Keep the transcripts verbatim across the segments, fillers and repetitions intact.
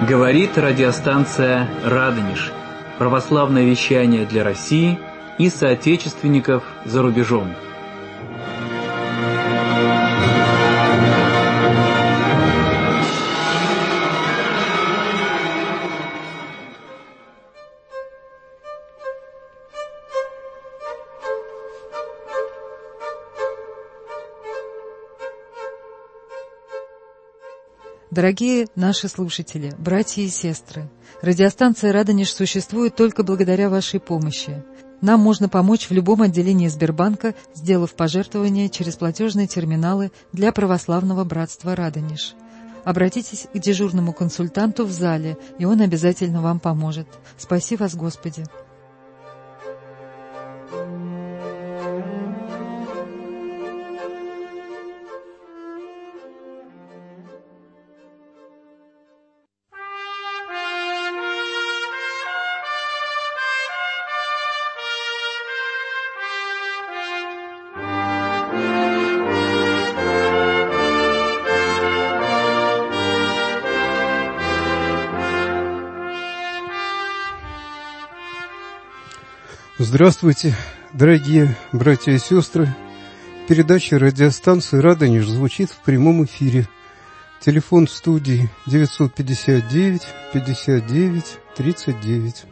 Говорит радиостанция «Радонеж». Православное вещание для России и соотечественников за рубежом. Дорогие наши слушатели, братья и сестры, радиостанция «Радонеж» существует только благодаря вашей помощи. Нам можно помочь в любом отделении Сбербанка, сделав пожертвования через платежные терминалы для православного братства «Радонеж». Обратитесь к дежурному консультанту в зале, и он обязательно вам поможет. Спаси вас, Господи! Здравствуйте, дорогие братья и сестры. Передача радиостанции «Радонеж» звучит в прямом эфире. Телефон в студии девятьсот пятьдесят девять пятьдесят девять тридцать девять.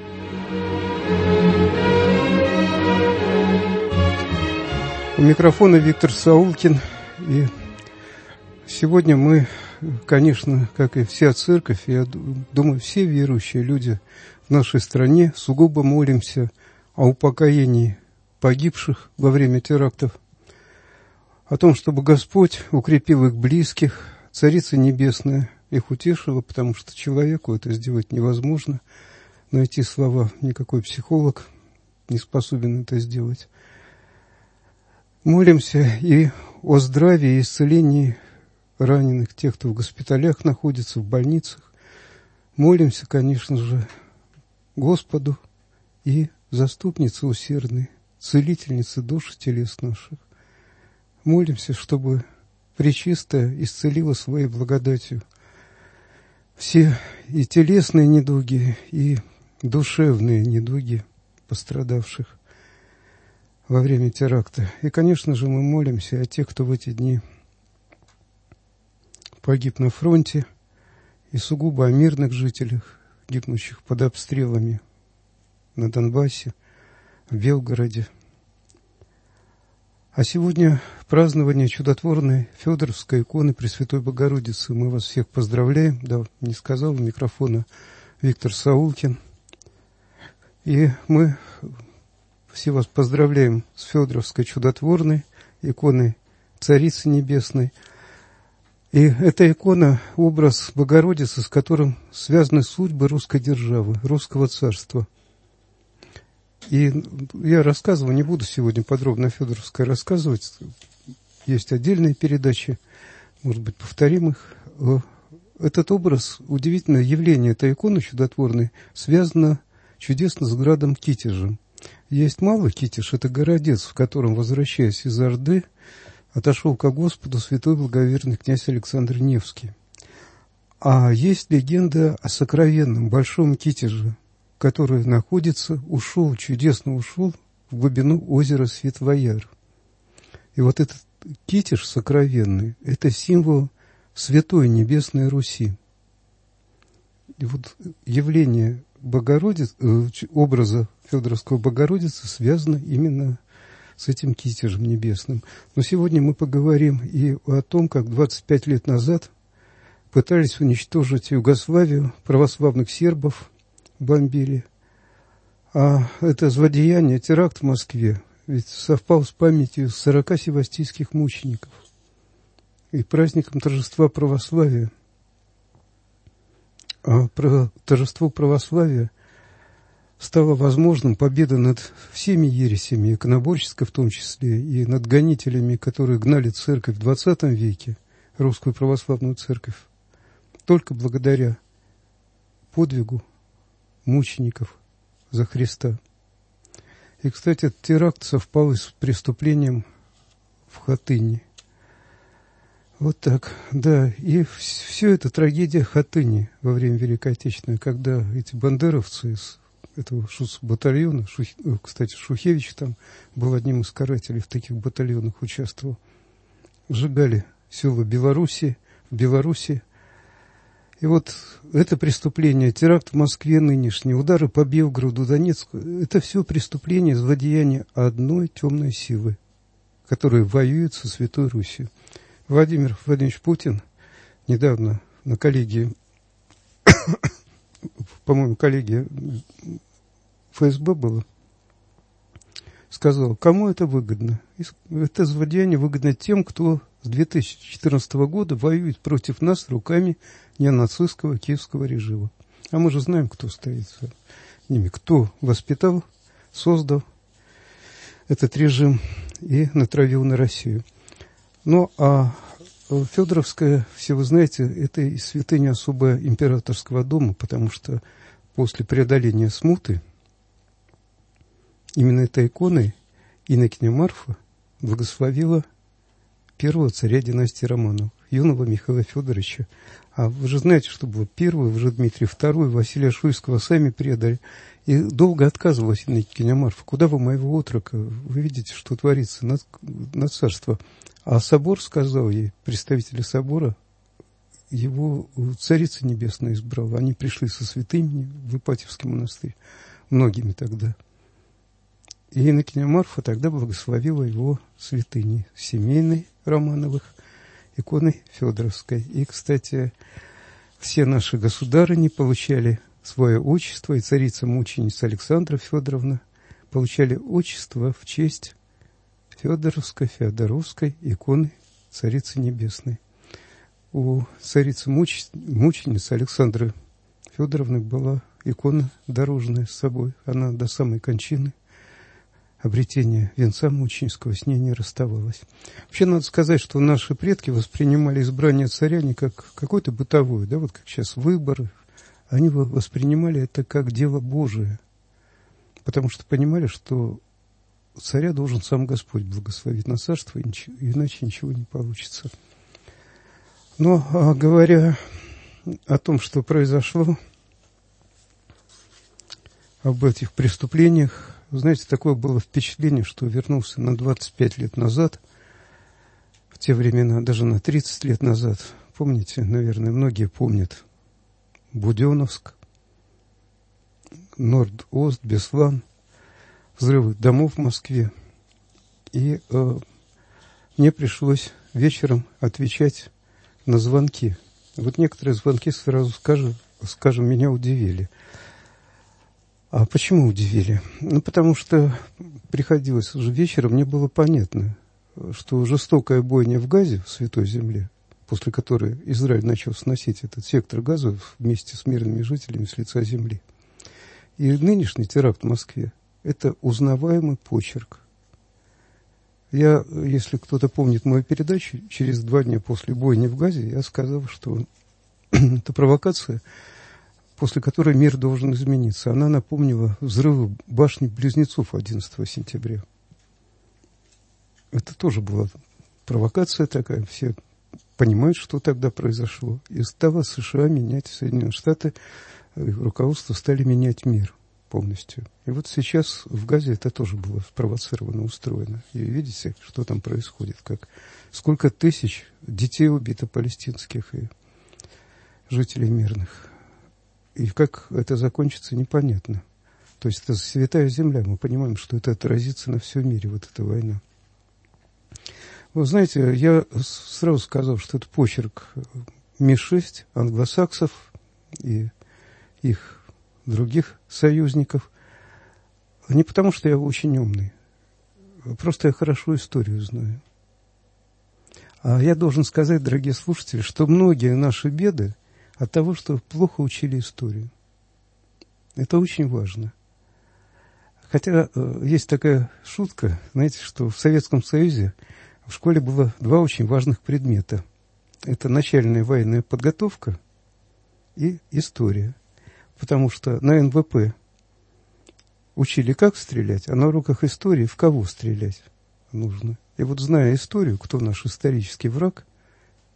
У микрофона Виктор Саулкин. И сегодня мы, конечно, как и вся церковь, я думаю, все верующие люди в нашей стране сугубо молимся о упокоении погибших во время терактов, о том, чтобы Господь укрепил их близких, Царица Небесная их утешила, потому что человеку это сделать невозможно. Найти слова никакой психолог не способен это сделать. Молимся и о здравии и исцелении раненых, тех, кто в госпиталях находится, в больницах. Молимся, конечно же, Господу и заступница усердной, целительница душ телес наших. Молимся, чтобы Пречистая исцелила своей благодатью все и телесные недуги, и душевные недуги пострадавших во время теракта. И, конечно же, мы молимся о тех, кто в эти дни погиб на фронте, и сугубо о мирных жителях, гибнущих под обстрелами на Донбассе, в Белгороде. А сегодня празднование чудотворной Федоровской иконы Пресвятой Богородицы. Мы вас всех поздравляем. Да, не сказал у микрофона Виктор Саулкин. И мы все вас поздравляем с Федоровской чудотворной иконой Царицы Небесной. И эта икона – образ Богородицы, с которым связаны судьбы русской державы, русского царства. И я рассказывал, не буду сегодня подробно о Федоровской рассказывать, есть отдельные передачи, может быть, повторим их. Этот образ, удивительное явление этой иконы чудотворной, связано чудесно с градом Китежем. Есть малый Китеж, это городец, в котором, возвращаясь из Орды, отошел ко Господу святой благоверный князь Александр Невский. А есть легенда о сокровенном Большом Китеже, который находится, ушел, чудесно ушел в глубину озера Светвояр. И вот этот Китеж сокровенный – это символ Святой Небесной Руси. И вот явление Богородицы, образа Федоровского Богородицы связано именно с этим Китежем небесным. Но сегодня мы поговорим и о том, как двадцать пять лет назад пытались уничтожить Югославию, православных сербов бомбили. А это злодеяние, теракт в Москве, ведь совпал с памятью сорока севастийских мучеников и праздником торжества православия. А про торжество православия стала возможным победа над всеми ересями, иконоборческой в том числе, и над гонителями, которые гнали церковь в двадцатом веке, русскую православную церковь, только благодаря подвигу мучеников за Христа. И, кстати, этот теракт совпал с преступлением в Хатыни. Вот так, да. И все это трагедия Хатыни во время Великой Отечественной, когда эти бандеровцы из этого шуц-батальона, Шух... кстати, Шухевич там был одним из карателей, в таких батальонах участвовал, сжигали села Беларуси, в Беларуси. И вот это преступление, теракт в Москве нынешний, удары по Белгороду, Донецку, это все преступление, злодеяние одной темной силы, которая воюет со Святой Русью. Владимир Владимирович Путин недавно на коллегии, по-моему, коллегия ФСБ была, сказал, кому это выгодно. Это злодеяние выгодно тем, кто с две тысячи четырнадцатого года воюет против нас руками неонацистского киевского режима. А мы же знаем, кто стоит за ними, кто воспитал, создал этот режим и натравил на Россию. Ну, а Федоровская, все вы знаете, это и святыня особо императорского дома, потому что после преодоления смуты именно этой иконой инокиня Марфа благословила первого царя династии Романовых, юного Михаила Федоровича. А вы же знаете, что было первый, уже Дмитрий второй, Василия Шуйского сами предали. И долго отказывалась инокиня Марфа. Куда вы моего отрока? Вы видите, что творится на, на царство. А собор сказал ей, представители собора, его царица небесная избрала. Они пришли со святыми в Ипатьевский монастырь, многими тогда. И инокиня Марфа тогда благословила его святыней семейной Романовых, иконой Федоровской. И, кстати, все наши государыни получали свое отчество, и царица-мученица Александра Федоровна получали отчество в честь Федоровской, Феодоровской иконы Царицы Небесной. У царицы-мученицы Александры Федоровны была икона дорожная с собой. Она до самой кончины, обретения венца мученического, с ней не расставалась. Вообще, надо сказать, что наши предки воспринимали избрание царя не как какое-то бытовое, да, вот как сейчас выборы. Они воспринимали это как дело Божие, потому что понимали, что царя должен сам Господь благословить на царство, иначе ничего не получится. Но, а говоря о том, что произошло, об этих преступлениях, знаете, такое было впечатление, что вернулся на двадцать пять лет назад, в те времена, даже на тридцать лет назад. Помните, наверное, многие помнят Буденновск, Норд-Ост, Беслан, взрывы домов в Москве. И э, мне пришлось вечером отвечать на звонки. Вот некоторые звонки, сразу скажем, скажем, меня удивили. А почему удивили? Ну, потому что приходилось уже вечером, мне было понятно, что жестокая бойня в Газе, в Святой Земле, после которой Израиль начал сносить этот сектор Газа вместе с мирными жителями с лица земли. И нынешний теракт в Москве – это узнаваемый почерк. Я, если кто-то помнит мою передачу, через два дня после бойни в Газе я сказал, что это провокация, после которой мир должен измениться. Она напомнила взрывы башни-близнецов одиннадцатого сентября. Это тоже была провокация такая. Все понимают, что тогда произошло. И стало США менять, Соединенные Штаты, руководство стали менять мир полностью. И вот сейчас в Газе это тоже было спровоцировано, устроено. И видите, что там происходит, как сколько тысяч детей убито палестинских и жителей мирных. И как это закончится, непонятно. То есть это святая земля. Мы понимаем, что это отразится на всем мире, вот эта война. Вы знаете, я сразу сказал, что это почерк Ми шесть, англосаксов и их других союзников. Не потому, что я очень умный. Просто я хорошо историю знаю. А я должен сказать, дорогие слушатели, что многие наши беды от того, что плохо учили историю. Это очень важно. Хотя э, есть такая шутка, знаете, что в Советском Союзе в школе было два очень важных предмета. Это начальная военная подготовка и история. Потому что на эн вэ пэ учили, как стрелять, а на уроках истории в кого стрелять нужно. И вот, зная историю, кто наш исторический враг,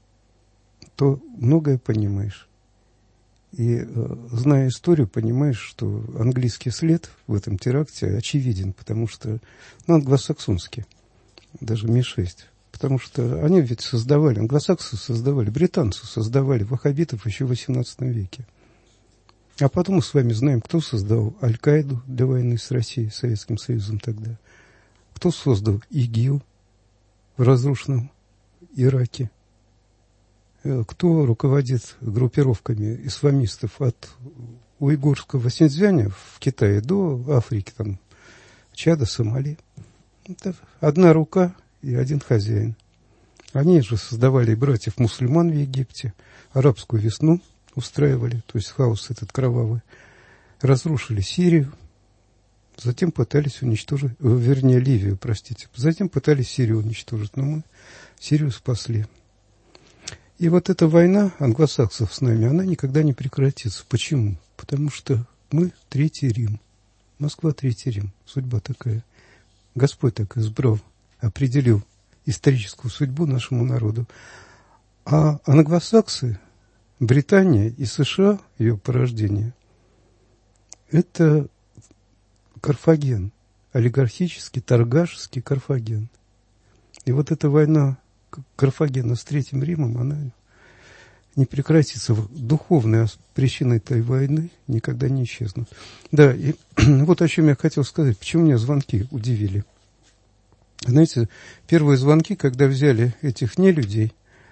то многое понимаешь. И, зная историю, понимаешь, что английский след в этом теракте очевиден, потому что, ну, англосаксонский, даже Ми шесть. Потому что они ведь создавали, англосаксы создавали, британцы создавали ваххабитов еще в восемнадцатом веке. А потом мы с вами знаем, кто создал Аль-Каиду для войны с Россией, Советским Союзом тогда. Кто создал ИГИЛ в разрушенном Ираке. Кто руководит группировками исламистов от уйгурского Синьцзяня в Китае до Африки, там, Чада, Сомали. Это одна рука и один хозяин. Они же создавали братьев-мусульман в Египте, арабскую весну устраивали, то есть хаос этот кровавый, разрушили Сирию, затем пытались уничтожить, вернее, Ливию, простите, затем пытались Сирию уничтожить, но мы Сирию спасли. И вот эта война англосаксов с нами, она никогда не прекратится. Почему? Потому что мы Третий Рим. Москва Третий Рим. Судьба такая. Господь так избрал, определил историческую судьбу нашему народу. А англосаксы, Британия и США, ее порождение, это Карфаген, олигархический, торгашский Карфаген. И вот эта война Карфагена с Третьим Римом, она не прекратится. Духовные причины этой войны никогда не исчезнут. Да, и вот о чем я хотел сказать. Почему меня звонки удивили? Знаете, первые звонки, когда взяли этих нелюдей,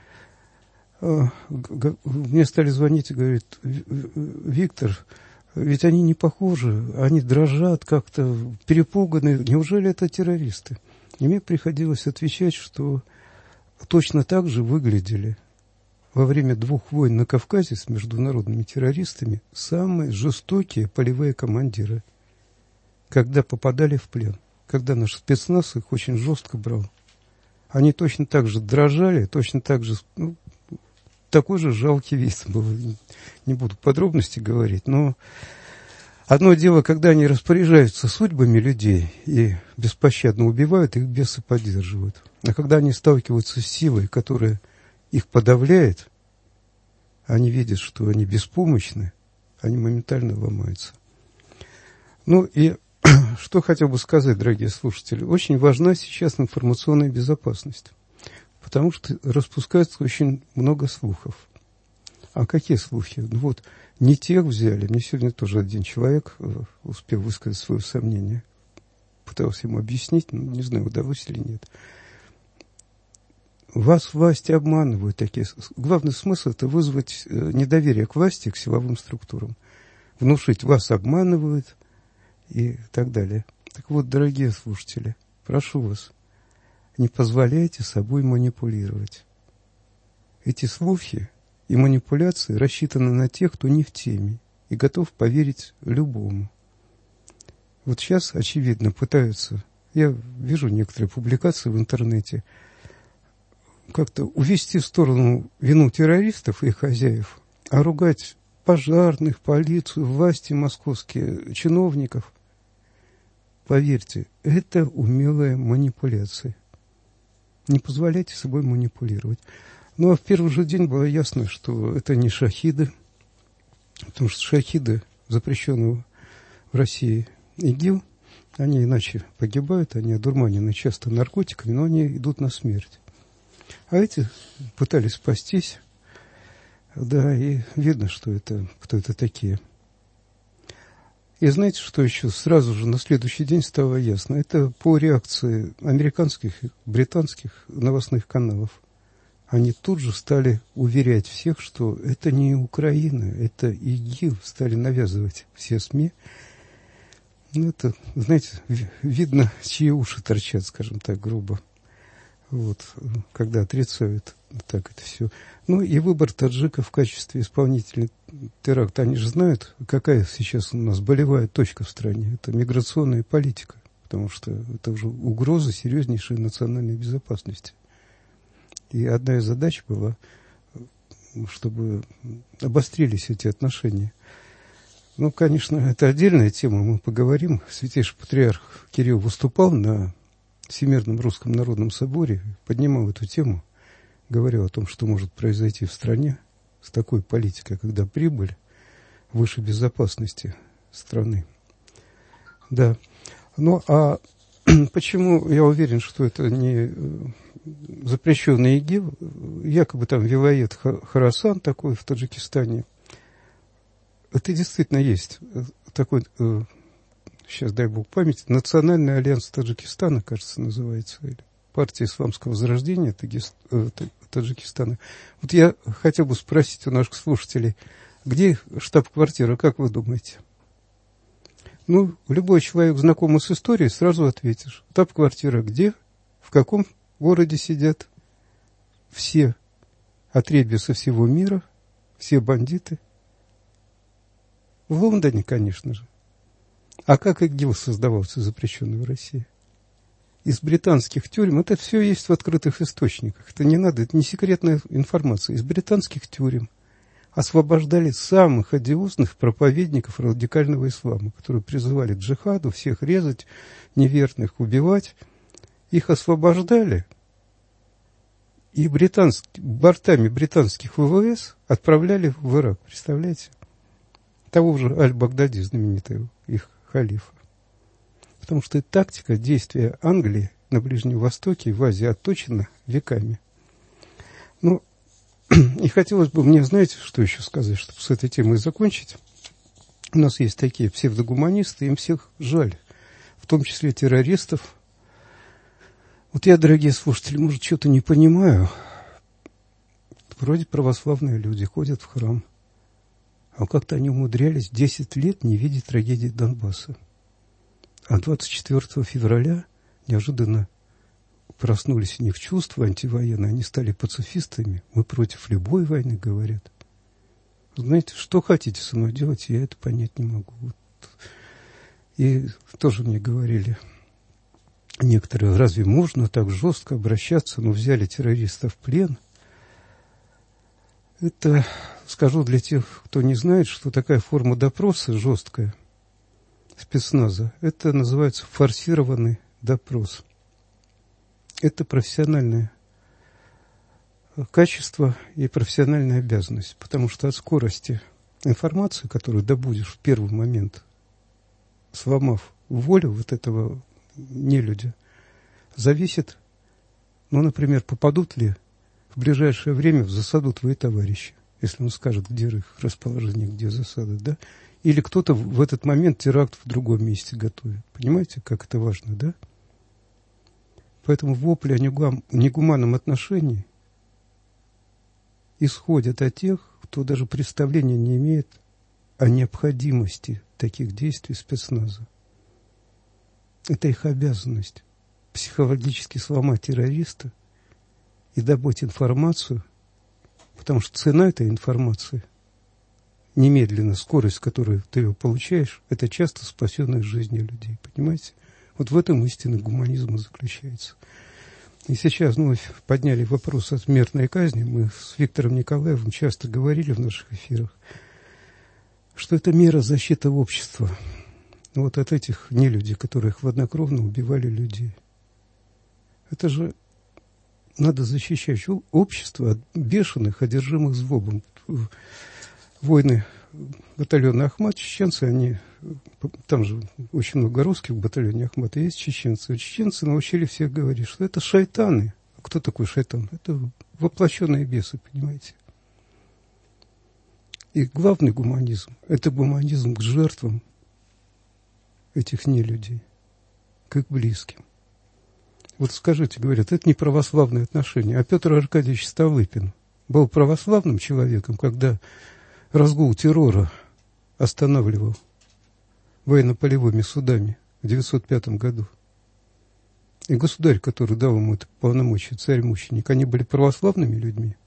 мне стали звонить и говорят: Виктор, ведь они не похожи, они дрожат как-то, перепуганы. Неужели это террористы? И мне приходилось отвечать, что точно так же выглядели во время двух войн на Кавказе с международными террористами самые жестокие полевые командиры, когда попадали в плен, когда наш спецназ их очень жестко брал. Они точно так же дрожали, точно так же, ну, такой же жалкий вид был. Не буду подробности говорить, но одно дело, когда они распоряжаются судьбами людей и беспощадно убивают, их бесы поддерживают. А когда они сталкиваются с силой, которая их подавляет, они видят, что они беспомощны, они моментально ломаются. Ну и что хотел бы сказать, дорогие слушатели. Очень важна сейчас информационная безопасность, потому что распускается очень много слухов. А какие слухи? Ну вот, не тех взяли. Мне сегодня тоже один человек успел высказать свое сомнение. Пытался ему объяснить, но не знаю, удалось или нет. Вас власти обманывают такие. Главный смысл – это вызвать недоверие к власти, к силовым структурам. Внушить, вас обманывают и так далее. Так вот, дорогие слушатели, прошу вас, не позволяйте собой манипулировать. Эти слухи и манипуляции рассчитаны на тех, кто не в теме и готов поверить любому. Вот сейчас, очевидно, пытаются, я вижу некоторые публикации в интернете, как-то увести в сторону вину террористов и их хозяев, а ругать пожарных, полицию, власти московские, чиновников. Поверьте, это умелая манипуляция. Не позволяйте собой манипулировать. Ну, а в первый же день было ясно, что это не шахиды, потому что шахиды запрещенного в России ИГИЛ, они иначе погибают, они одурманены часто наркотиками, но они идут на смерть. А эти пытались спастись, да, и видно, что это, кто это такие. И знаете, что еще сразу же на следующий день стало ясно? Это по реакции американских и британских новостных каналов. Они тут же стали уверять всех, что это не Украина, это ИГИЛ, стали навязывать все СМИ. Ну, это, знаете, видно, чьи уши торчат, скажем так, грубо. Вот, когда отрицают так это все. Ну и выбор таджиков в качестве исполнителей теракта. Они же знают, какая сейчас у нас болевая точка в стране. Это миграционная политика, потому что это уже угроза серьезнейшей национальной безопасности. И одна из задач была, чтобы обострились эти отношения. Ну, конечно, это отдельная тема, мы поговорим. Святейший патриарх Кирилл выступал на Всемирном Русском Народном Соборе, поднимал эту тему. говорил о том, что может произойти в стране с такой политикой, когда прибыль выше безопасности страны. Да. Ну, а почему я уверен, что это не запрещенный ИГИЛ? Якобы там вилает Хорасан такой в Таджикистане. Это действительно есть такой, сейчас дай бог памяти, Национальный альянс Таджикистана, кажется, называется, или партия исламского возрождения Таджикистана. Вот я хотел бы спросить у наших слушателей, где штаб-квартира, как вы думаете? Ну, любой человек, знакомый с историей, сразу ответишь. Штаб-квартира где? В каком городе сидят? Все отребья со всего мира, все бандиты. В Лондоне, конечно же. А как ИГИЛ создавался, запрещенный в России? Из британских тюрем. Это все есть в открытых источниках. Это не надо, это не секретная информация. Из британских тюрем освобождали самых одиозных проповедников радикального ислама, которые призывали к джихаду, всех резать, неверных убивать. Их освобождали, и британские, бортами британских ВВС отправляли в Ирак. Представляете? Того же Аль-Багдади, знаменитого их халифа. Потому что эта тактика действия Англии на Ближнем Востоке и в Азии отточена веками. Ну, и хотелось бы мне, знаете, что еще сказать, чтобы с этой темой закончить. У нас есть такие псевдогуманисты, им всех жаль, в том числе террористов. Вот я, дорогие слушатели, может, что-то не понимаю. Вроде православные люди ходят в храм, а как-то они умудрялись десять лет не видеть трагедии Донбасса. А двадцать четвёртого февраля неожиданно проснулись у них чувства антивоенные, они стали пацифистами. Мы против любой войны, говорят. Знаете, что хотите со мной делать, я это понять не могу. Вот. И тоже мне говорили некоторые, разве можно так жестко обращаться, но взяли террористов в плен? Это, скажу для тех, кто не знает, что такая форма допроса жесткая, спецназа, это называется форсированный допрос. Это профессиональное качество и профессиональная обязанность, потому что от скорости информации, которую добудешь в первый момент, сломав волю вот этого нелюдя, зависит, ну, например, попадут ли в ближайшее время в засаду твои товарищи, если он скажет, где их расположение, где засада, да? Или кто-то в этот момент теракт в другом месте готовит. Понимаете, как это важно, да? Поэтому вопли о негуманном отношении исходят от тех, кто даже представления не имеет о необходимости таких действий спецназа. Это их обязанность – психологически сломать террориста и добыть информацию, потому что цена этой информации, немедленно скорость, с которой ты ее получаешь, это часто спасенные жизни людей, понимаете? Вот в этом истинный гуманизм заключается. И сейчас ну, подняли вопрос о смертной казни. Мы с Виктором Николаевым часто говорили в наших эфирах, что это мера защиты общества. Вот от этих нелюдей, которые хладнокровно убивали людей. Это же надо защищать общество от бешеных, одержимых злобом. Войны батальона Ахмат, чеченцы, они, там же очень много русских в батальоне Ахмата, есть чеченцы. Чеченцы научили всех говорить, что это шайтаны. А кто такой шайтан? Это воплощенные бесы, понимаете? И главный гуманизм – это гуманизм к жертвам этих нелюдей, к их близким. Вот скажите, говорят, это не православные отношения. А Петр Аркадьевич Столыпин был православным человеком, когда разгул террора останавливал военно-полевыми судами в девятьсот пятом году. И государь, который дал ему это полномочие, царь-мученик, они были православными людьми.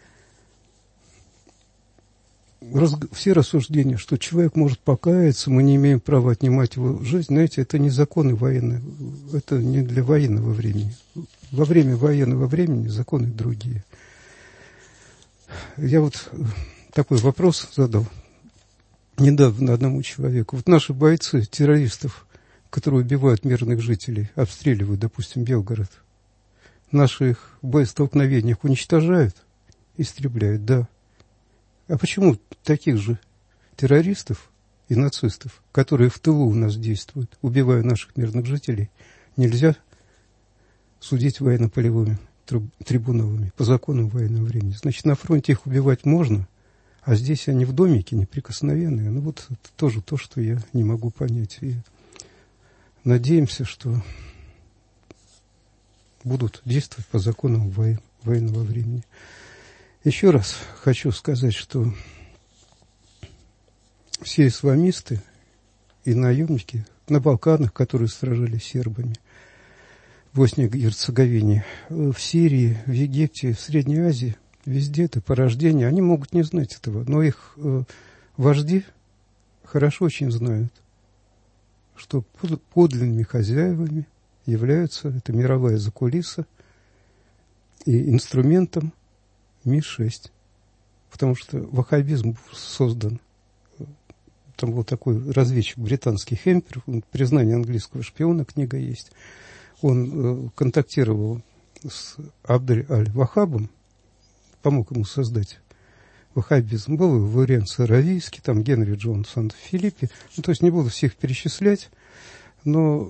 Раз, все рассуждения, что человек может покаяться, мы не имеем права отнимать его жизнь, знаете, это не законы военные, это не для военного времени. Во время военного времени законы другие. Я вот такой вопрос задал недавно одному человеку. Вот наши бойцы, террористов, которые убивают мирных жителей, обстреливают, допустим, Белгород, наших боестолкновениях уничтожают, истребляют, да. А почему таких же террористов и нацистов, которые в тылу у нас действуют, убивая наших мирных жителей, нельзя судить военно-полевыми трибуналами по законам военного времени? Значит, на фронте их убивать можно, а здесь они в домике неприкосновенные. Ну вот это тоже то, что я не могу понять. И надеемся, что будут действовать по законам военного времени. Еще раз хочу сказать, что все исламисты и наемники на Балканах, которые сражались с сербами, в Боснии и Герцеговине, в Сирии, в Египте, в Средней Азии, везде это порождение. Они могут не знать этого, но их э, вожди хорошо очень знают, что под, подлинными хозяевами являются, это мировая закулиса, и инструментом Ми шесть. Потому что ваххабизм был создан. Там был такой разведчик британский Хемпер, «Признание английского шпиона», книга есть. Он э, контактировал с Абдель аль-Вахабом, помог ему создать ваххабизм. Был Лоренцо Саравийский, там Генри Джон Санта-Филиппи. Ну, то есть не буду всех перечислять, но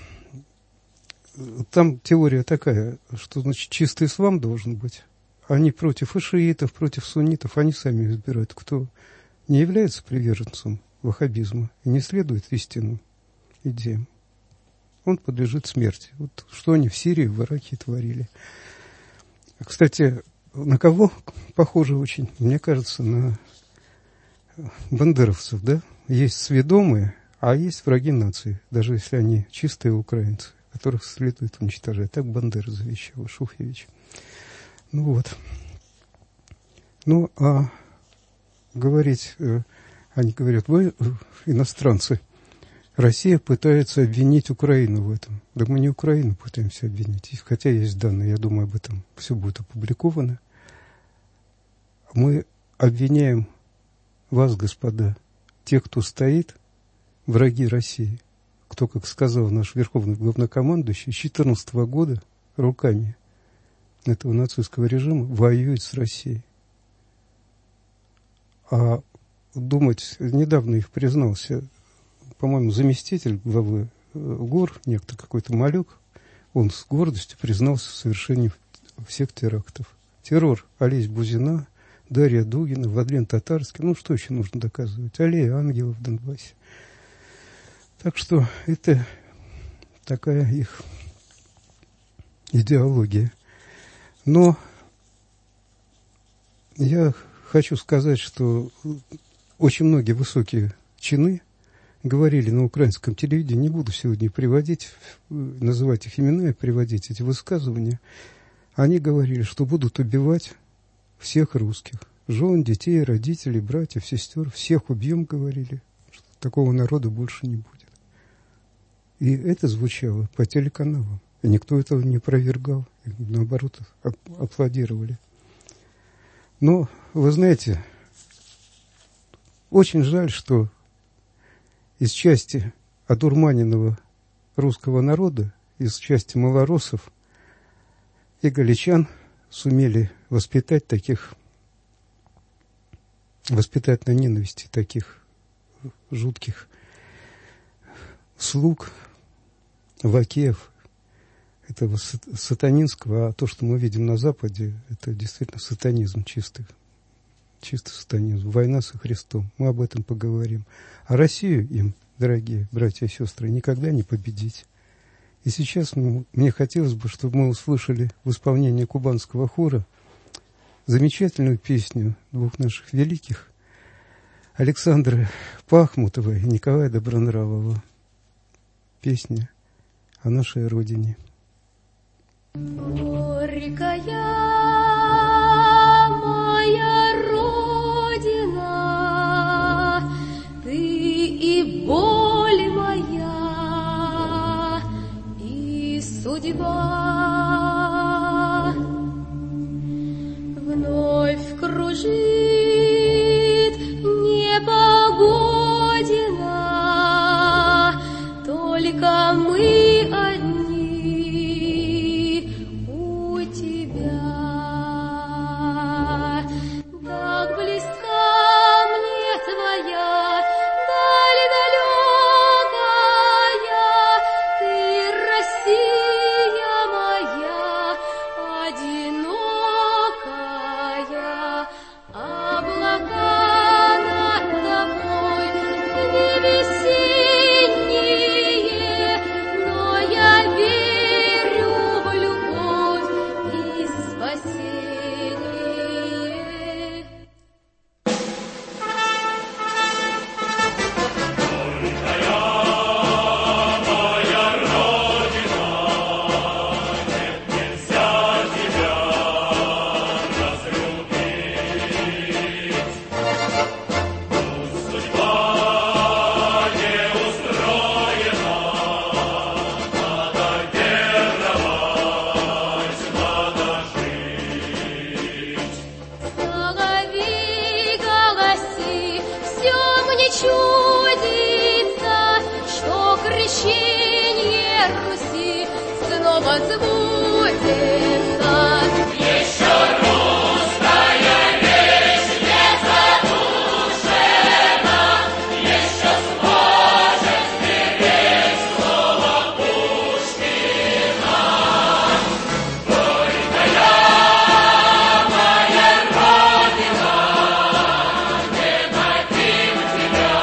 э, там теория такая, что, значит, чистый ислам должен быть. Они против и шиитов, против суннитов, они сами избирают, кто не является приверженцем ваххабизма и не следует истинным идеям. Он подлежит смерти. Вот что они в Сирии, в Ираке творили. Кстати, на кого похоже очень? Мне кажется, на бандеровцев, да? Есть сведомые, а есть враги нации, даже если они чистые украинцы, которых следует уничтожать. Так Бандера завещал, Шухевич. Ну вот. Ну, а говорить, они говорят, вы, иностранцы, Россия пытается обвинить Украину в этом. Да мы не Украину пытаемся обвинить, хотя есть данные, я думаю, об этом все будет опубликовано. Мы обвиняем вас, господа, тех, кто стоит, враги России, кто, как сказал наш верховный главнокомандующий, с две тысячи четырнадцатого года руками этого нацистского режима воюет с Россией. А думать, недавно их признался, по-моему, заместитель главы ГОР, некто какой-то Малюк, он с гордостью признался в совершении всех терактов. Террор Олесь Бузина, Дарья Дугина, Владлен Татарский. Ну, что еще нужно доказывать? Аллея ангелов в Донбассе. Так что это такая их идеология. Но я хочу сказать, что очень многие высокие чины говорили на украинском телевидении, не буду сегодня приводить, называть их имена и приводить эти высказывания, они говорили, что будут убивать всех русских, жен, детей, родителей, братьев, сестер, всех убьем, говорили, что такого народа больше не будет. И это звучало по телеканалам, и никто этого не опровергал, и наоборот аплодировали. Но, вы знаете, очень жаль, что из части одурманенного русского народа, из части малороссов и галичан сумели воспитать таких, воспитать на ненависти таких жутких слуг, лакеев этого сатанинского, а то, что мы видим на Западе, это действительно сатанизм чистый. Чистый сатанизм, война со Христом. Мы об этом поговорим. А Россию им, дорогие братья и сестры, никогда не победить. И сейчас мы, мне хотелось бы, чтобы мы услышали в исполнении кубанского хора замечательную песню двух наших великих, Александры Пахмутовой и Николая Добронравова. Песня о нашей Родине. Горькая моя Родина, ты и боль моя, и судьба. Вновь кружит непогодина, только мы одни у не чудится, что крещение Руси снова сбудется. Еще русская речь не задушена, еще сможет сберечь слово Пушкина. Горькая моя Родина, не дадим тебя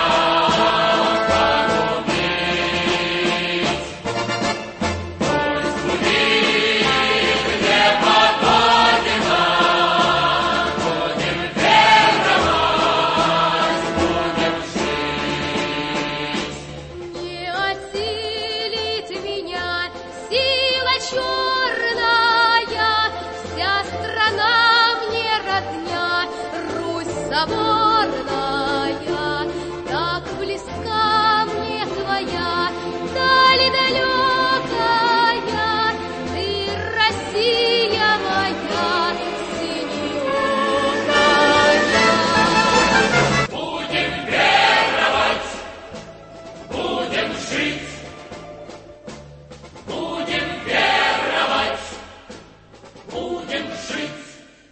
погубить. Пусть будет неподобина, будем веровать, будем жить. Не осилить меня сила черная, вся страна мне родня, Русь соборная, так близка мне твоя даль далекая, ты, Россия моя синеокая. Будем веровать, будем жить, будем веровать, будем жить.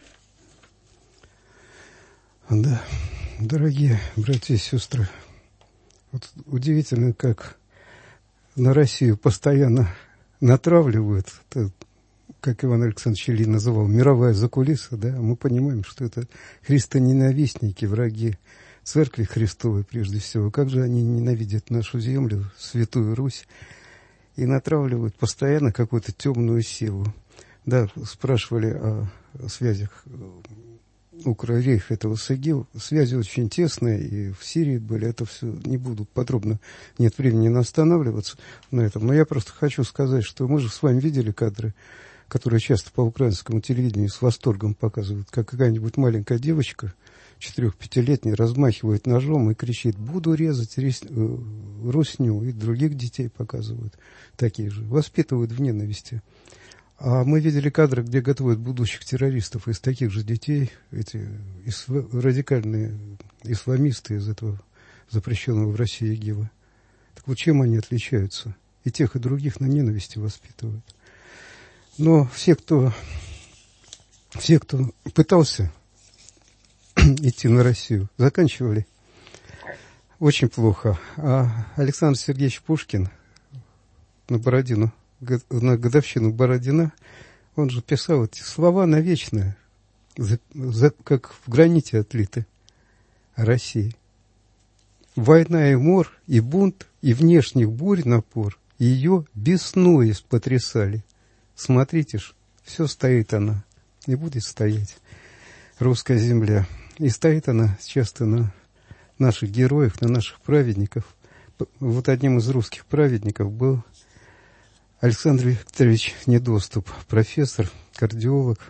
Да, дорогие братья и сестры, вот удивительно, как на Россию постоянно натравливают, это, как Иван Александрович Ильин называл, мировая закулиса, да, мы понимаем, что это христоненавистники, враги Церкви Христовой прежде всего. Как же они ненавидят нашу землю, Святую Русь, и натравливают постоянно какую-то темную силу. Да, спрашивали о связях Укррейха этого с ИГИЛ. Связи очень тесные, и в Сирии были, это все не буду подробно, нет времени останавливаться на этом, но я просто хочу сказать, что мы же с вами видели кадры, которые часто по украинскому телевидению с восторгом показывают, как какая-нибудь маленькая девочка, четырех-пятилетняя, размахивает ножом и кричит: «Буду резать рес... русню», и других детей показывают такие же, воспитывают в ненависти. А мы видели кадры, где готовят будущих террористов из таких же детей, эти исв... радикальные исламисты из этого запрещенного в России ИГИЛа. Так вот, чем они отличаются? И тех, и других на ненависти воспитывают. Но все, кто, все, кто пытался идти на Россию, заканчивали очень плохо. А Александр Сергеевич Пушкин на Бородину, на годовщину Бородина, он же писал эти слова навечно, за, за, как в граните отлиты о России. Война и мор, и бунт, и внешних бурь напор ее весной потрясали. Смотрите ж, все стоит она, и будет стоять русская земля. И стоит она часто на наших героях, на наших праведников. Вот одним из русских праведников был Александр Викторович Недоступ, профессор, кардиолог,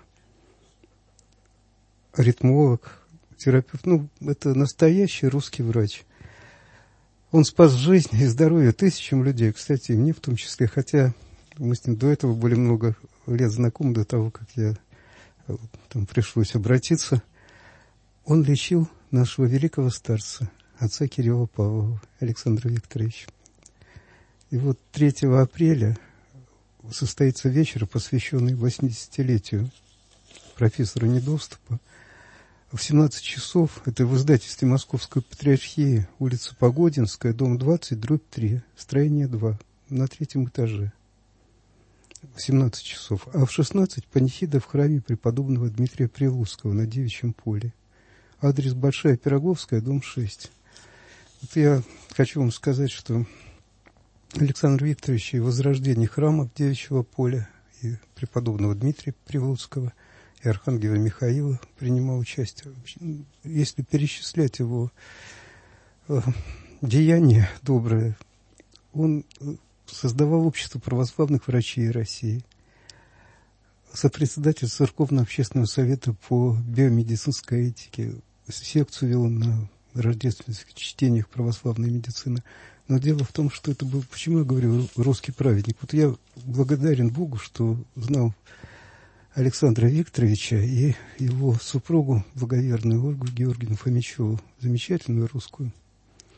аритмолог, терапевт. Ну, это настоящий русский врач. Он спас жизнь и здоровье тысячам людей, кстати, и мне в том числе, хотя мы с ним до этого были много лет знакомы, до того, как я там пришлось обратиться. Он лечил нашего великого старца, отца Кирилла Павлова, Александра Викторовича. И вот третьего апреля состоится вечер, посвященный восьмидесятилетию профессора Недоступа. В семнадцать часов, это в издательстве Московской Патриархии, улица Погодинская, дом двадцать, дробь три, строение два, на третьем этаже. В семнадцать часов. А в шестнадцать панихида в храме преподобного Дмитрия Прилуцкого на Девичьем поле. Адрес Большая Пироговская, дом шесть. Вот я хочу вам сказать, что Александр Викторович и возрождение храма Девичьего поля, и преподобного Дмитрия Прилуцкого, и архангела Михаила принимал участие. Если перечислять его э, деяния добрые, он создавал общество православных врачей России, сопредседатель Церковно-общественного совета по биомедицинской этике, секцию вел на рождественских чтениях православной медицины. Но дело в том, что это был, почему я говорю, русский праведник. Вот я благодарен Богу, что знал Александра Викторовича и его супругу, благоверную Ольгу Георгиевну Фомичеву, замечательную русскую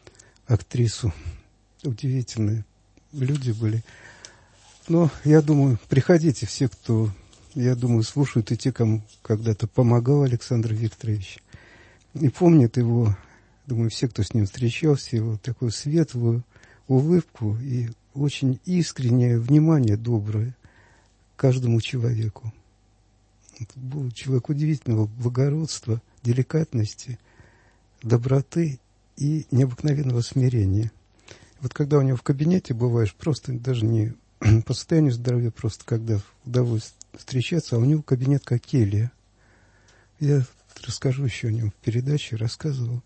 актрису. Удивительные люди были. Но я думаю, приходите все, кто, я думаю, слушают, и те, кому когда-то помогал Александр Викторович. И помнят его, думаю, все, кто с ним встречался, его такую светлую улыбку и очень искреннее внимание доброе к каждому человеку. Это был человек удивительного благородства, деликатности, доброты и необыкновенного смирения. Вот когда у него в кабинете бываешь, просто даже не по состоянию здоровья, просто когда удалось встречаться, а у него кабинет как келья. Я расскажу еще о нем в передаче, рассказывал.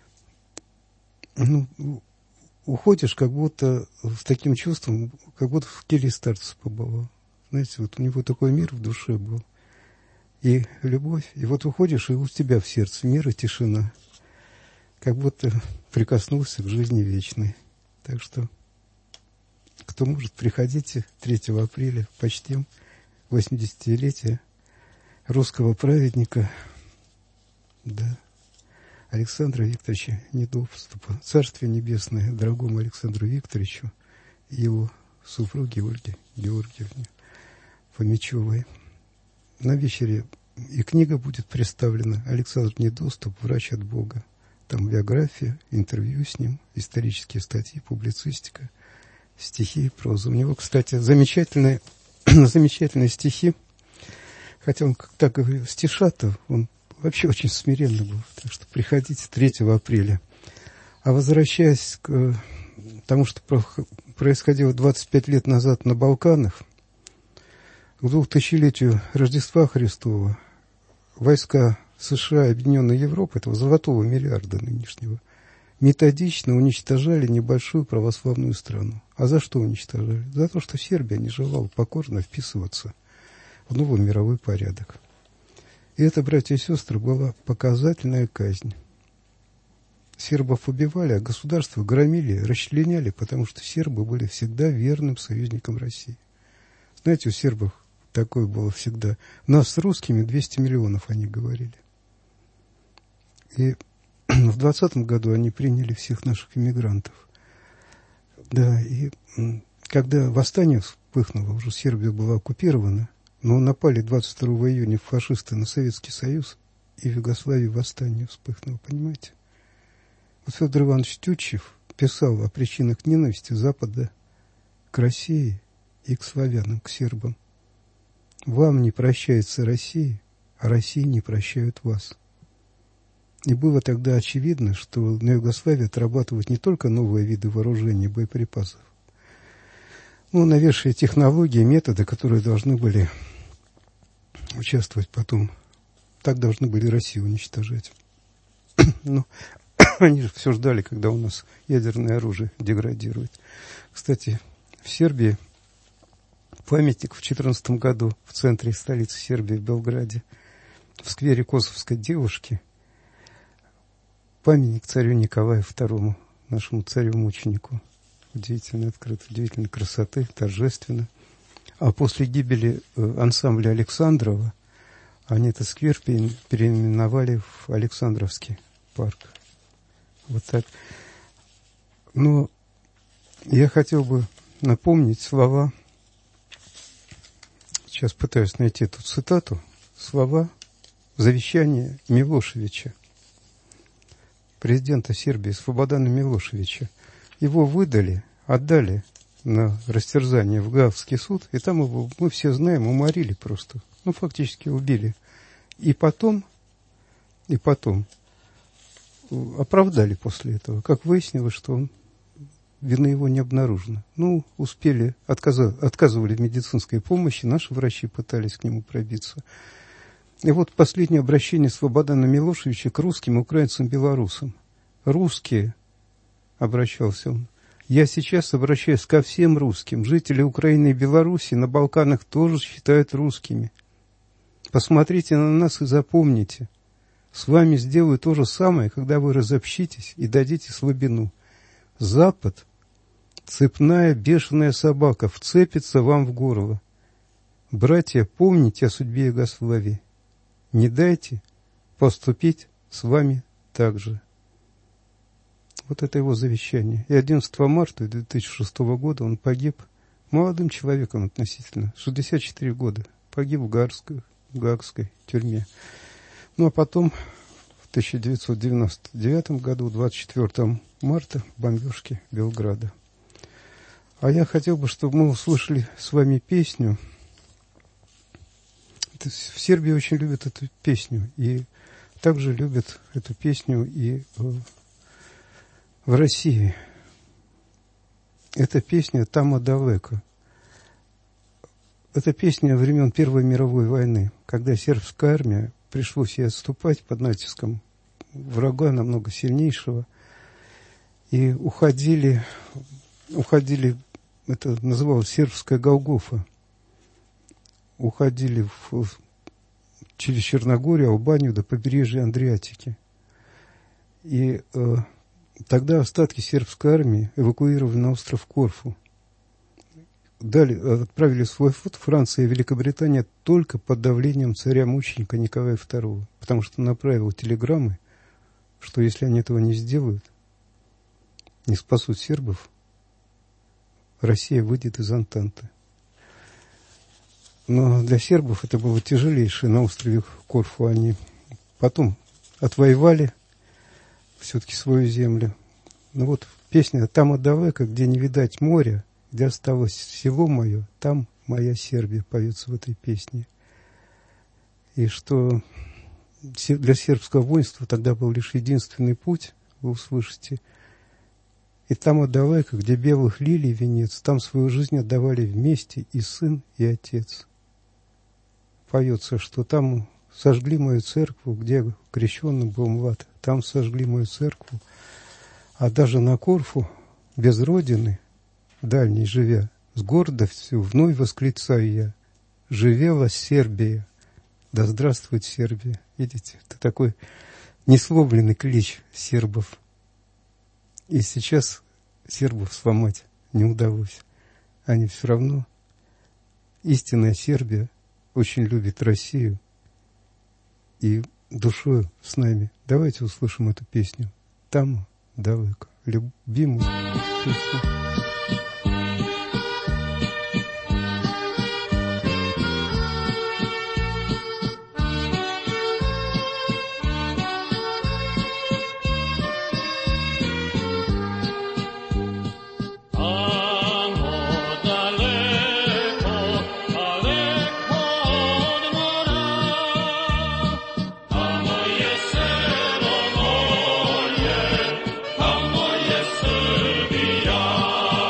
Ну, уходишь как будто с таким чувством, как будто в келье старца побывал. Знаете, вот у него такой мир в душе был. И любовь. И вот уходишь, и у тебя в сердце мир и тишина. Как будто прикоснулся к жизни вечной. Так что, кто может, приходите третьего апреля, почтим восьмидесятилетие русского праведника, да, Александра Викторовича Недоступа. Царствие небесное дорогому Александру Викторовичу и его супруге Ольге Георгиевне Фомичевой. На вечере и книга будет представлена «Александр Недоступ. Врач от Бога». Там биография, интервью с ним, исторические статьи, публицистика, стихи и проза. У него, кстати, замечательные, замечательные стихи. Хотя он, как так говорил, стишата, он вообще очень смиренно был. Так что приходите третьего апреля. А возвращаясь к тому, что происходило двадцать пять лет назад на Балканах, к двухтысячелетию Рождества Христова, войска США и Объединенной Европы, этого золотого миллиарда нынешнего, методично уничтожали небольшую православную страну. А за что уничтожали? За то, что Сербия не желала покорно вписываться в новый мировой порядок. И это, братья и сестры, была показательная казнь. Сербов убивали, а государство громили, расчленяли, потому что сербы были всегда верным союзником России. Знаете, у сербов такое было всегда. Нас с русскими двести миллионов, они говорили. И в двадцатом году они приняли всех наших иммигрантов. Да, и когда восстание вспыхнуло, уже Сербия была оккупирована, но напали двадцать второго июня фашисты на Советский Союз, и в Югославии восстание вспыхнуло, понимаете? Вот Федор Иванович Тютчев писал о причинах ненависти Запада к России и к славянам, к сербам. Вам не прощается Россия, а Россия не прощает вас. И было тогда очевидно, что на Югославии отрабатывают не только новые виды вооружений и боеприпасов, но новейшие технологии, методы, которые должны были участвовать потом. Так должны были Россию уничтожать. Но они же все ждали, когда у нас ядерное оружие деградирует. Кстати, в Сербии памятник в две тысячи четырнадцатом году в центре столицы Сербии, в Белграде, в сквере Косовской девушки, памятник царю Николаю второму, нашему царю-мученику. Удивительно открыт, удивительной красоты, торжественно. А после гибели ансамбля Александрова они этот сквер переименовали в Александровский парк. Вот так. Но я хотел бы напомнить слова, сейчас пытаюсь найти эту цитату, слова завещания Милошевича, президента Сербии Слободана Милошевича. Его выдали, отдали на растерзание в Гаагский суд, и там его, мы все знаем, уморили просто, ну, фактически убили. И потом, и потом оправдали после этого. Как выяснилось, что он, вины его не обнаружено. Ну, успели, отказа, отказывали в медицинской помощи, наши врачи пытались к нему пробиться. И вот последнее обращение Слободана Милошевича к русским, украинцам, белорусам. Русские, обращался он, я сейчас обращаюсь ко всем русским. Жители Украины и Беларуси на Балканах тоже считают русскими. Посмотрите на нас и запомните. С вами сделаю то же самое, когда вы разобщитесь и дадите слабину. Запад, цепная бешеная собака, вцепится вам в горло. Братья, помните о судьбе Югославии. Не дайте поступить с вами так же. Вот это его завещание. И одиннадцатого марта две тысячи шестого года он погиб молодым человеком относительно, шестьдесят четыре года. Погиб в Гаагской, в Гаагской тюрьме. Ну, а потом в тысяча девятьсот девяносто девятом году, двадцать четвёртого марта, бомбежки Белграда. А я хотел бы, чтобы мы услышали с вами песню. Это, в Сербии очень любят эту песню. И также любят эту песню и э, в России. Это песня «Тамо далеко». Это песня времен Первой мировой войны, когда сербская армия пришлось ей отступать под натиском врага намного сильнейшего. И уходили, уходили, это называлось сербская Голгофа, уходили в, через Черногорию, Албанию до побережья Андриатики. И э, тогда остатки сербской армии эвакуировали на остров Корфу. Дали, отправили свой флот Франция и Великобритания только под давлением царя-мученика Николая второго, потому что он направил телеграммы, что если они этого не сделают, не спасут сербов, Россия выйдет из Антанты. Но для сербов это было тяжелейшее на острове Корфу. Они потом отвоевали все-таки свою землю. Ну вот песня «Тамо далеко», где не видать моря, где осталось село мое, там моя Сербия, поется в этой песне. И что для сербского воинства тогда был лишь единственный путь, вы услышите. И там далеко, где белых лилий венец, там свою жизнь отдавали вместе и сын, и отец. Поется, что там сожгли мою церкву, где крещенным был млад, там сожгли мою церкву, а даже на Корфу, без родины, дальней живя, с гордостью вновь восклицаю я: живела Сербия, да здравствует Сербия. Видите, это такой несловленный клич сербов. И сейчас сербов сломать не удалось. Они все равно, истинная Сербия, очень любит Россию и душою с нами. Давайте услышим эту песню «Тамо далеко», любимую песню. Srbija.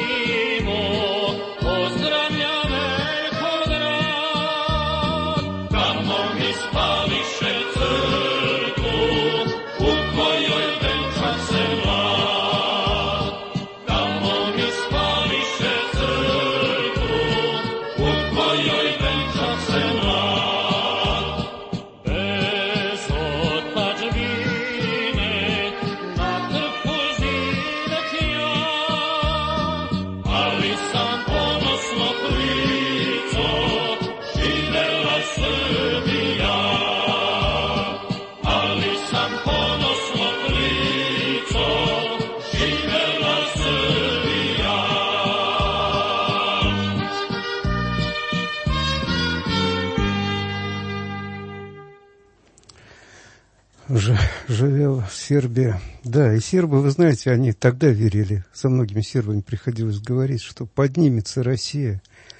Живела Сербия. Да, и сербы, вы знаете, они тогда верили, со многими сербами приходилось говорить, что поднимется Россия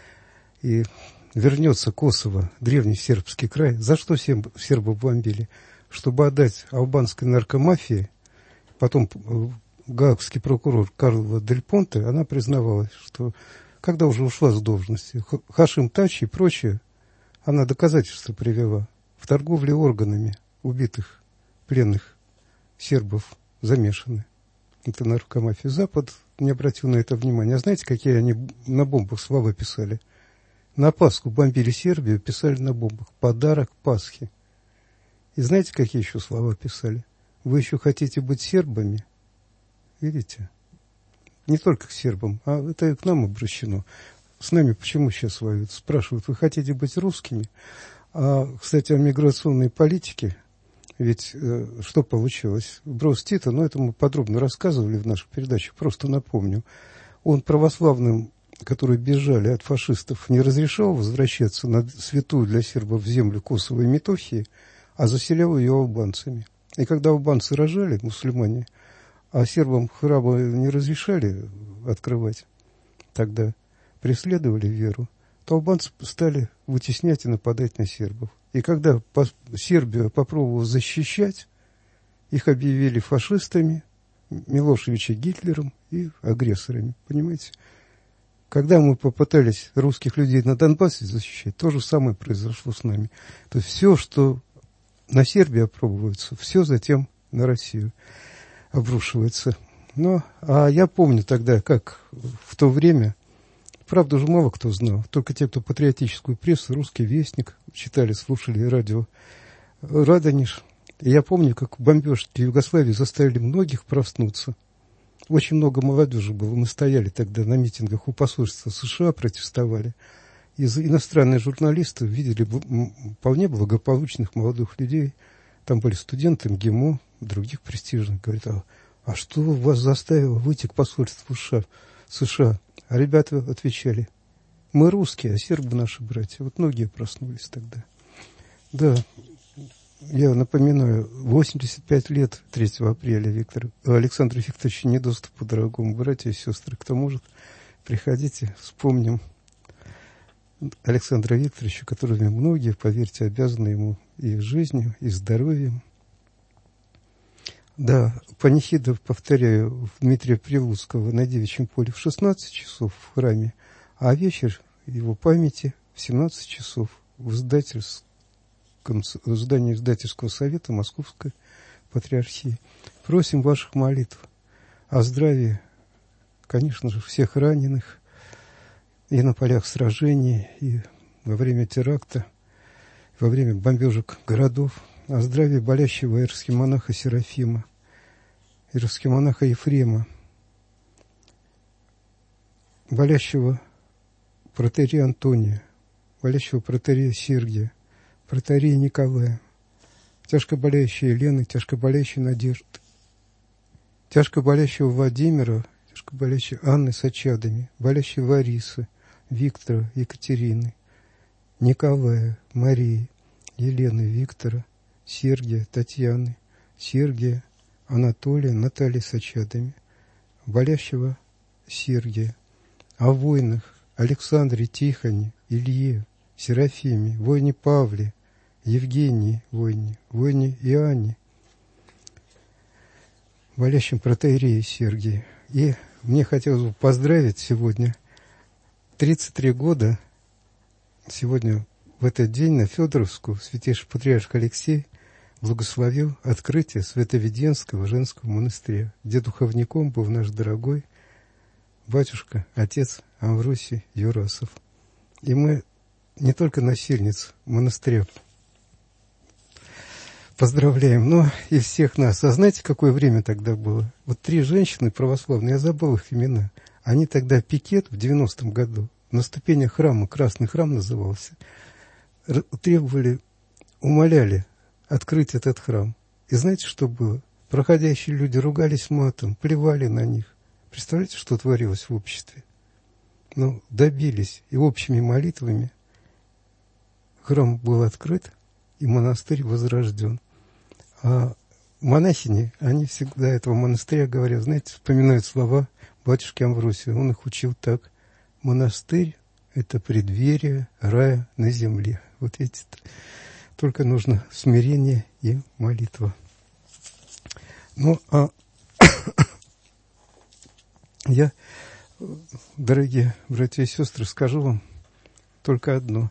и вернется Косово, древний сербский край. За что сербы бомбили? Чтобы отдать албанской наркомафии. Потом гаагский прокурор Карла Дель Понте, она признавалась, что когда уже ушла с должности, Хашим Тачи и прочее, она доказательства привела в торговле органами убитых пленных сербов замешаны. Это наркомафия. Запад не обратил на это внимания. А знаете, какие они на бомбах слова писали? На Пасху бомбили Сербию, писали на бомбах «Подарок Пасхи». И знаете, какие еще слова писали? Вы еще хотите быть сербами? Видите? Не только к сербам, а это и к нам обращено. С нами почему сейчас воюют? Спрашивают, вы хотите быть русскими? А, кстати, о миграционной политике. Ведь э, что получилось? Брос Тито, ну это мы подробно рассказывали в наших передачах, просто напомню. Он православным, которые бежали от фашистов, не разрешал возвращаться на святую для сербов землю Косово и Метохии, а заселял ее албанцами. И когда албанцы рожали, мусульмане, а сербам храмы не разрешали открывать, тогда преследовали веру, то албанцы стали вытеснять и нападать на сербов. И когда Сербия попробовала защищать, их объявили фашистами, Милошевича Гитлером и агрессорами. Понимаете? Когда мы попытались русских людей на Донбассе защищать, то же самое произошло с нами. То есть все, что на Сербию опробуется, все затем на Россию обрушивается. Но, а я помню тогда, как в то время, правда, уже мало кто знал, только те, кто патриотическую прессу, «Русский вестник» читали, слушали радио «Радонеж». И я помню, как бомбежки Югославии заставили многих проснуться. Очень много молодежи было. Мы стояли тогда на митингах у посольства США, протестовали. И иностранные журналисты видели вполне благополучных молодых людей. Там были студенты МГИМО, других престижных. Говорят, а, а что вас заставило выйти к посольству США? США? А ребята отвечали, мы русские, а сербы наши братья. Вот многие проснулись тогда. Да, я напоминаю, восемьдесят пять лет третьего апреля Виктор, Александру Викторовичу Недоступу, дорогому братья и сестры. Кто может, приходите, вспомним Александра Викторовича, которыми многие, поверьте, обязаны ему и жизнью, и здоровьем. Да, панихида, повторяю, Дмитрия Прилуцкого на Девичьем поле в шестнадцать часов в храме, а вечер его памяти в семнадцать часов в издательском, в здании издательского совета Московской Патриархии. Просим ваших молитв о здравии, конечно же, всех раненых и на полях сражений, и во время теракта, во время бомбежек городов, о здравии болящего иеросхимонаха Серафима, иеросхимонаха Ефрема, болящего протоиерея Антония, болящего протоиерея Сергия, протоиерея Николая, тяжко болящей Елены, тяжко болящей Надежды, тяжко болящего Владимира, тяжко болящей Анны с очадами, болящей Ларисы, Виктора, Екатерины, Николая, Марии, Елены, Виктора, Сергия, Татьяны, Сергия, Анатолия, Натальи с очадами, болящего Сергия, о воинах Александре, Тихоне, Илье, Серафиме, воине Павле, Евгении, воине, воине Иоанне, болящем протоиерее Сергии и мне хотелось бы поздравить сегодня. тридцать три года сегодня в этот день на Федоровскую святейший патриарх Алексей благословил открытие Святоведенского женского монастыря, где духовником был наш дорогой батюшка, отец Амвросий Юрасов. И мы не только насельниц монастыря поздравляем, но и всех нас. А знаете, какое время тогда было? Вот три женщины православные, я забыл их имена, они тогда пикет в девяностом году на ступенях храма, Красный храм назывался, требовали, умоляли открыть этот храм. И знаете, что было? Проходящие люди ругались матом, плевали на них. Представляете, что творилось в обществе? Ну, добились, и общими молитвами храм был открыт, и монастырь возрожден. А монахини, они всегда этого монастыря говорят, знаете, вспоминают слова батюшки Амвросия. Он их учил так: монастырь – это преддверие рая на земле. Вот видите, только нужно смирение и молитва. Ну, а я, дорогие братья и сестры, скажу вам только одно.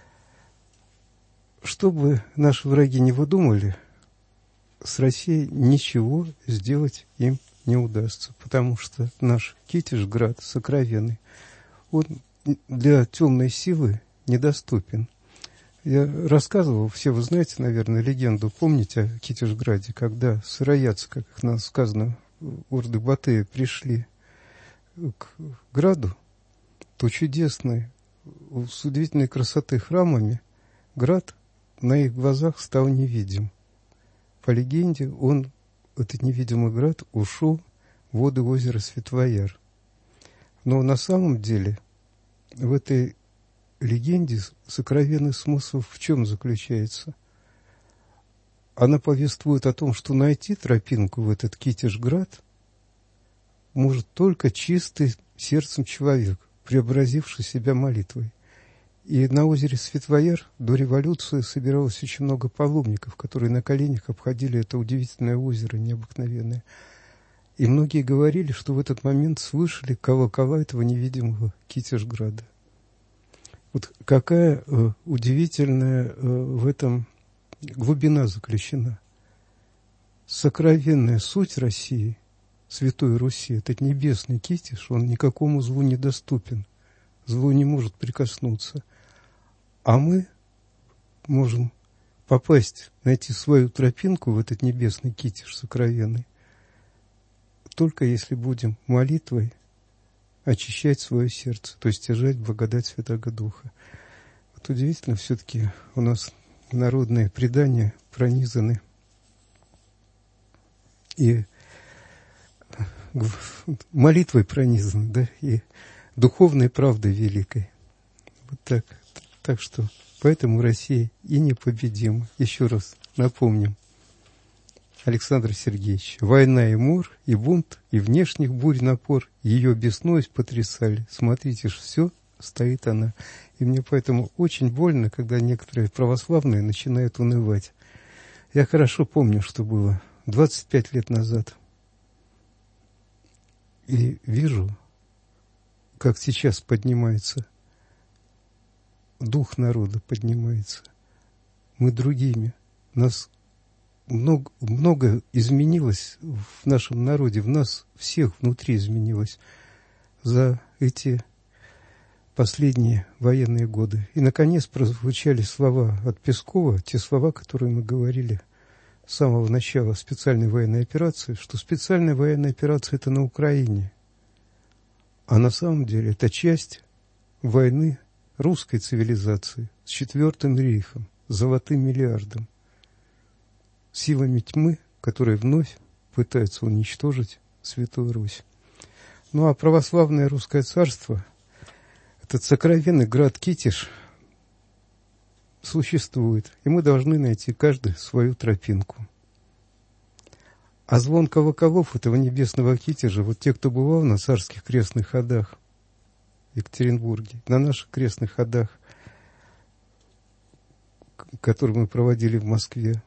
Что бы наши враги не выдумали, с Россией ничего сделать им не удастся, потому что наш Китежград сокровенный, он для темной силы недоступен. Я рассказывал, все вы знаете, наверное, легенду, помните о Китежграде, когда сыроядцы, как их нам сказано, орды Батыя пришли к граду, то чудесный, с удивительной красотой храмами, град на их глазах стал невидим. По легенде, он, этот невидимый град, ушел в воды озера Светлояр. Но на самом деле в этой легенде сокровенный смысл в чем заключается? Она повествует о том, что найти тропинку в этот Китежград может только чистый сердцем человек, преобразивший себя молитвой. И на озере Светлояр до революции собиралось очень много паломников, которые на коленях обходили это удивительное озеро, необыкновенное. И многие говорили, что в этот момент слышали колокола этого невидимого Китежграда. Вот какая э, удивительная э, в этом глубина заключена. Сокровенная суть России, Святой Руси, этот небесный Китеж, он никакому злу недоступен. Зло не может прикоснуться. А мы можем попасть, найти свою тропинку в этот небесный Китеж сокровенный, только если будем молитвой очищать свое сердце, то есть стяжать благодать Святаго Духа. Вот удивительно, все-таки у нас народные предания пронизаны и молитвой пронизаны, да, и духовной правдой великой. Вот так. Так что поэтому Россия и непобедима. Еще раз напомним. Александр Сергеевич, война и мор, и бунт, и внешних бурь напор, ее бесновость потрясали. Смотрите ж, все стоит она. И мне поэтому очень больно, когда некоторые православные начинают унывать. Я хорошо помню, что было двадцать пять лет назад. И вижу, как сейчас поднимается дух народа, поднимается. Мы другими. Нас много, много изменилось в нашем народе, в нас всех внутри изменилось за эти последние военные годы. И, наконец, прозвучали слова от Пескова, те слова, которые мы говорили с самого начала специальной военной операции, что специальная военная операция – это на Украине. А на самом деле это часть войны русской цивилизации с Четвертым рейхом, золотым миллиардом, силами тьмы, которые вновь пытаются уничтожить Святую Русь. Ну а православное русское царство, этот сокровенный град Китеж, существует, и мы должны найти каждый свою тропинку. А звон колоколов этого небесного Китежа, вот те, кто бывал на царских крестных ходах в Екатеринбурге, на наших крестных ходах, которые мы проводили в Москве,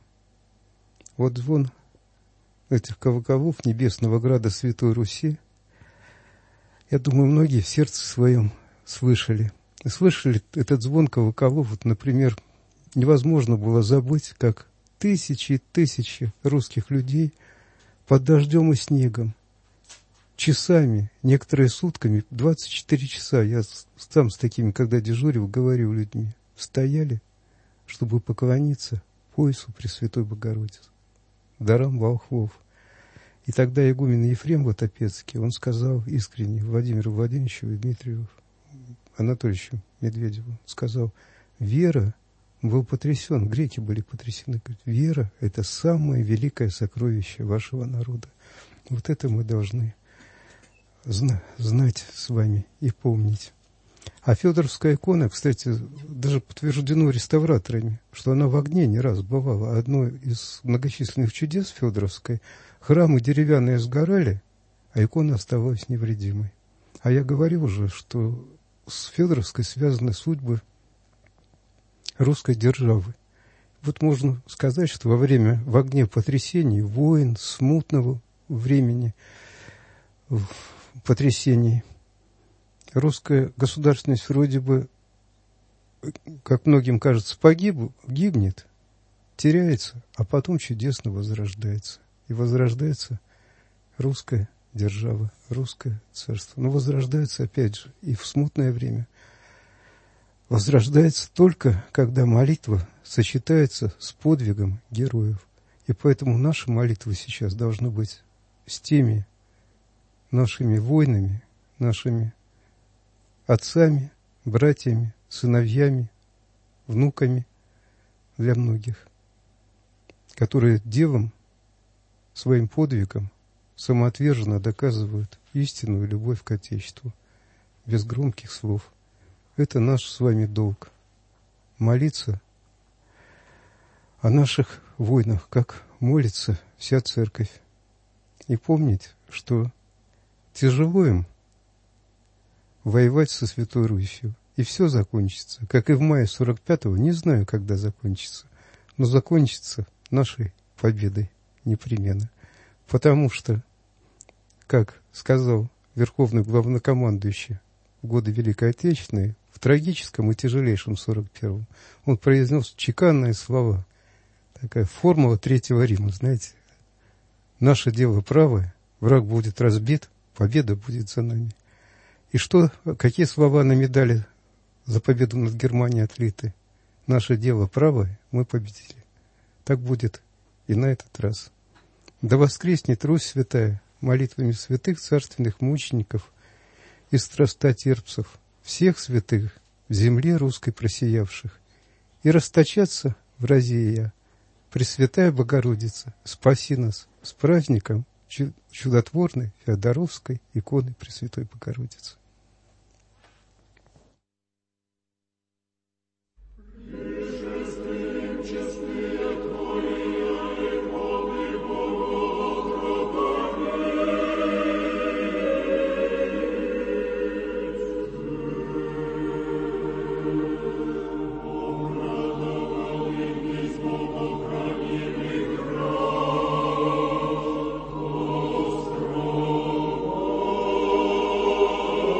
вот звон этих колоколов небесного града Святой Руси, Я думаю, многие в сердце своем слышали. И слышали этот звон колоколов. Вот, например, невозможно было забыть, как тысячи и тысячи русских людей под дождем и снегом, часами, некоторые сутками, двадцать четыре часа, я сам с такими, когда дежурил, говорил людьми, стояли, чтобы поклониться поясу Пресвятой Богородицы, дарам волхвов. И тогда игумен Ефрем Лотопецкий, он сказал искренне Владимиру Владимировичу и Дмитрию Анатольевичу Медведеву, сказал, вера, был потрясен, греки были потрясены, говорит, вера – это самое великое сокровище вашего народа. Вот это мы должны зна- знать с вами и помнить. А Федоровская икона, кстати, даже подтверждено реставраторами, что она в огне не раз бывала. Одно из многочисленных чудес Федоровской – храмы деревянные сгорали, а икона оставалась невредимой. А я говорил уже, что с Федоровской связаны судьбы русской державы. Вот можно сказать, что во время, в огне потрясений, войн, смутного времени, потрясений, русская государственность вроде бы, как многим кажется, погиб, гибнет, теряется, а потом чудесно возрождается. И возрождается русская держава, русское царство. Но возрождается, опять же, и в смутное время. Возрождается только, когда молитва сочетается с подвигом героев. И поэтому наши молитвы сейчас должны быть с теми нашими воинами, нашими отцами, братьями, сыновьями, внуками для многих, которые делом, своим подвигом самоотверженно доказывают истинную любовь к Отечеству, без громких слов. Это наш с вами долг. Молиться о наших войнах, как молится вся Церковь. И помнить, что тяжело им воевать со Святой Русью. И все закончится, как и в мае сорок пятого, не знаю, когда закончится, но закончится нашей победой непременно. Потому что, как сказал Верховный Главнокомандующий в годы Великой Отечественной, в трагическом и тяжелейшем сорок первом, он произнес чеканные слова. Такая формула Третьего Рима, знаете. Наше дело правое, враг будет разбит, победа будет за нами. И что, какие слова на медали за победу над Германией отлиты? Наше дело правое, мы победили. Так будет и на этот раз. Да воскреснет Русь святая молитвами святых царственных мучеников и страстотерпцев, всех святых в земле русской просиявших, и расточаться в разея. Пресвятая Богородица, спаси нас с праздником чудотворной Феодоровской иконы Пресвятой Богородицы. Oh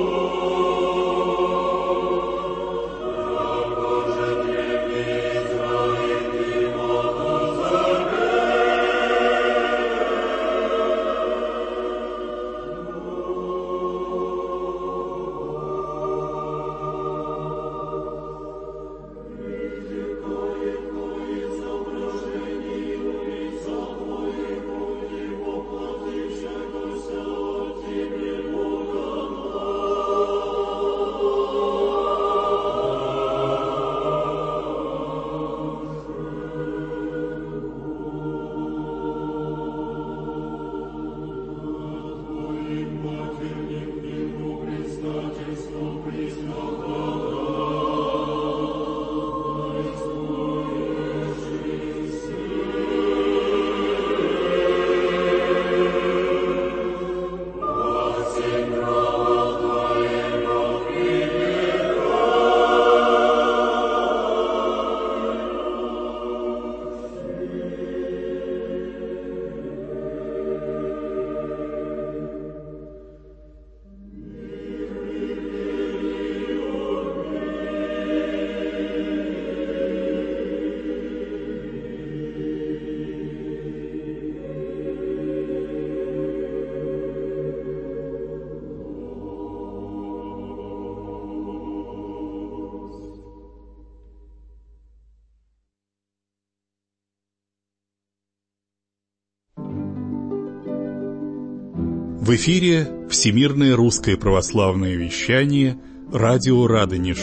В эфире Всемирное русское православное вещание «Радио Радонеж».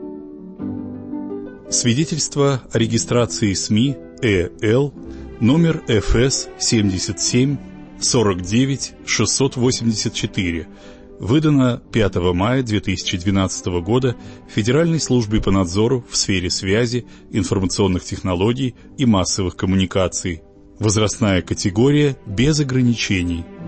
Свидетельство о регистрации СМИ ЭЛ номер эф эс семьдесят семь сорок девять шестьсот восемьдесят четыре, выдано пятого мая две тысячи двенадцатого года Федеральной службой по надзору в сфере связи, информационных технологий и массовых коммуникаций. Возрастная категория без ограничений.